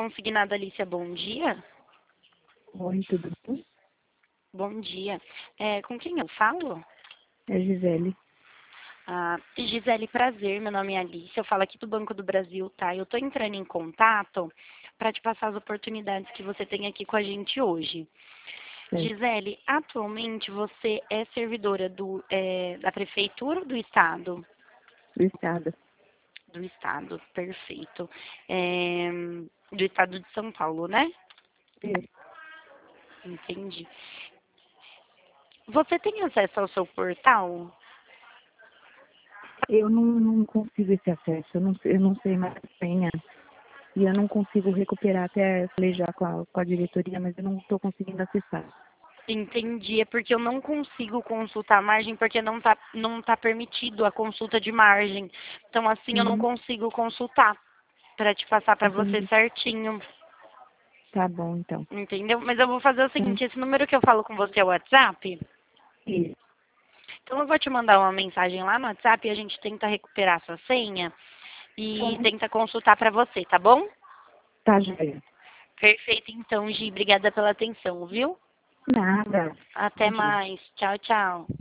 Consignada Alicia, bom dia. Oi, tudo bem? Bom dia. Com quem eu falo? É Gisele. Gisele, prazer, meu nome é Alicia, eu falo aqui do Banco do Brasil, tá? Eu tô entrando em contato para te passar as oportunidades que você tem aqui com a gente hoje. Certo. Gisele, atualmente você é servidora da Prefeitura ou do Estado? Do Estado. Do Estado, perfeito. Do Estado de São Paulo, né? É. Entendi. Você tem acesso ao seu portal? Eu não consigo esse acesso, eu não sei mais a senha. E eu não consigo recuperar, até falei já com a diretoria, mas eu não estou conseguindo acessar. Entendi, é porque eu não consigo consultar a margem porque não tá permitido a consulta de margem. Então, assim, eu não Uhum, consigo consultar para te passar para você entendi. certinho, Tá bom, então. entendeu? Mas eu vou fazer o Então, seguinte, esse número que eu falo com você é o WhatsApp, isso. então eu vou te mandar uma mensagem lá no WhatsApp e a gente tenta recuperar a sua senha e tenta consultar para você, tá bom? Tá, joia. Perfeito, então, Gi, obrigada pela atenção, viu? Nada. Até Bom dia. mais. Tchau, tchau.